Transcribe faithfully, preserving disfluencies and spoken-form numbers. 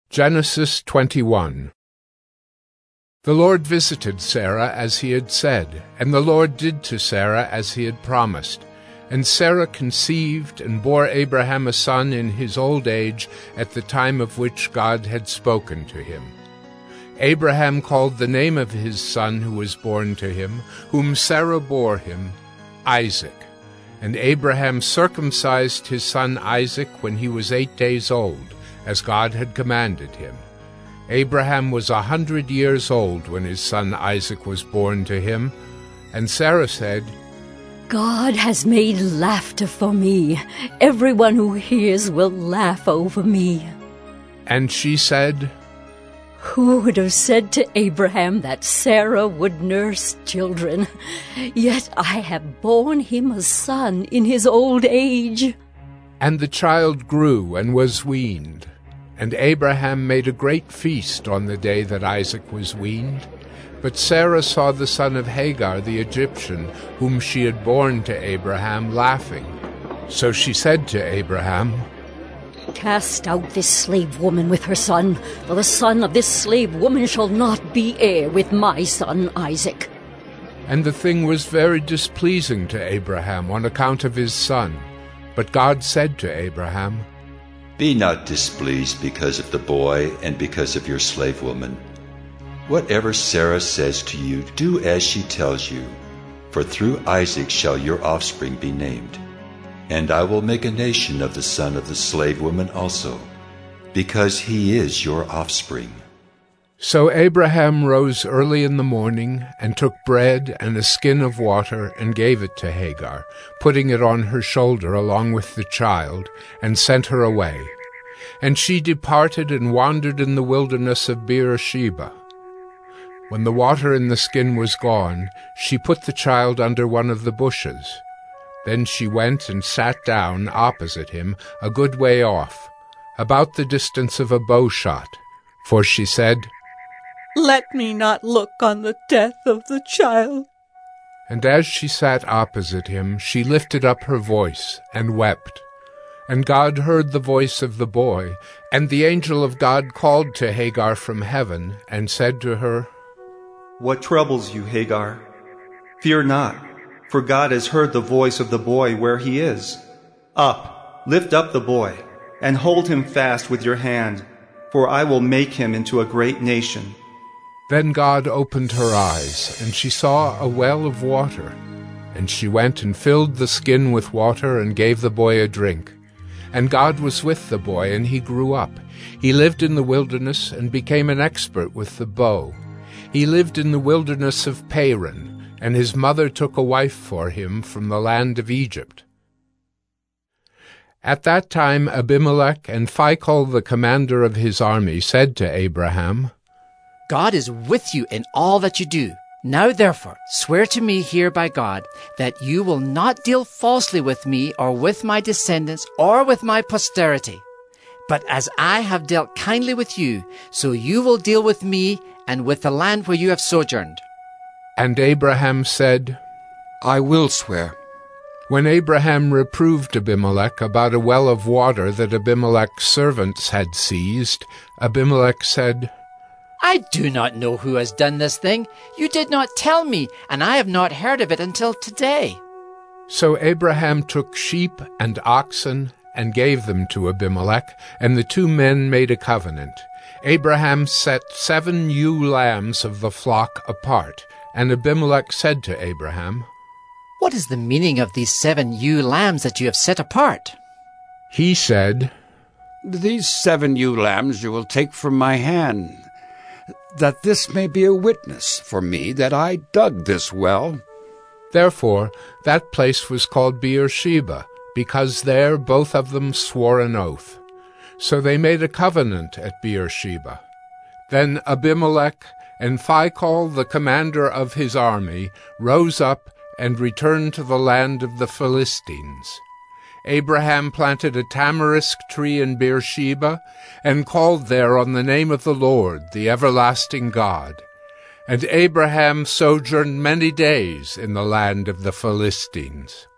Genesis twenty-one. The Lord visited Sarah as he had said, and the Lord did to Sarah as he had promised. And Sarah conceived and bore Abraham a son in his old age at the time of which God had spoken to him. Abraham called the name of his son who was born to him, whom Sarah bore him, Isaac. And Abraham circumcised his son Isaac when he was eight days old, as God had commanded him. Abraham was a hundred years old when his son Isaac was born to him. And Sarah said, God has made laughter for me. Everyone who hears will laugh over me. And she said, Who would have said to Abraham that Sarah would nurse children? Yet I have borne him a son in his old age. And the child grew and was weaned. And Abraham made a great feast on the day that Isaac was weaned. But Sarah saw the son of Hagar the Egyptian, whom she had borne to Abraham, laughing. So she said to Abraham, Cast out this slave woman with her son, for the son of this slave woman shall not be heir with my son Isaac. And the thing was very displeasing to Abraham on account of his son. But God said to Abraham, Be not displeased because of the boy and because of your slave woman. Whatever Sarah says to you, do as she tells you, for through Isaac shall your offspring be named. And I will make a nation of the son of the slave woman also, because he is your offspring. So Abraham rose early in the morning, and took bread and a skin of water, and gave it to Hagar, putting it on her shoulder along with the child, and sent her away. And she departed and wandered in the wilderness of Beersheba. When the water in the skin was gone, she put the child under one of the bushes. Then she went and sat down opposite him, a good way off, about the distance of a bow shot. For she said, Let me not look on the death of the child. And as she sat opposite him, she lifted up her voice and wept. And God heard the voice of the boy, and the angel of God called to Hagar from heaven, and said to her, What troubles you, Hagar? Fear not, for God has heard the voice of the boy where he is. Up, lift up the boy, and hold him fast with your hand, for I will make him into a great nation. Then God opened her eyes, and she saw a well of water. And she went and filled the skin with water, and gave the boy a drink. And God was with the boy, and he grew up. He lived in the wilderness, and became an expert with the bow. He lived in the wilderness of Paran, and his mother took a wife for him from the land of Egypt. At that time Abimelech and Phicol the commander of his army said to Abraham, God is with you in all that you do. Now therefore swear to me here by God that you will not deal falsely with me or with my descendants or with my posterity. But as I have dealt kindly with you, so you will deal with me and with the land where you have sojourned. And Abraham said, I will swear. When Abraham reproved Abimelech about a well of water that Abimelech's servants had seized, Abimelech said, I do not know who has done this thing. You did not tell me, and I have not heard of it until today. So Abraham took sheep and oxen and gave them to Abimelech, and the two men made a covenant. Abraham set seven ewe lambs of the flock apart, and Abimelech said to Abraham, What is the meaning of these seven ewe lambs that you have set apart? He said, These seven ewe lambs you will take from my hand, that this may be a witness for me that I dug this well. Therefore that place was called Beersheba, because there both of them swore an oath. So they made a covenant at Beersheba. Then Abimelech and Phicol the commander of his army rose up and returned to the land of the Philistines. Abraham planted a tamarisk tree in Beersheba, and called there on the name of the Lord, the everlasting God. And Abraham sojourned many days in the land of the Philistines.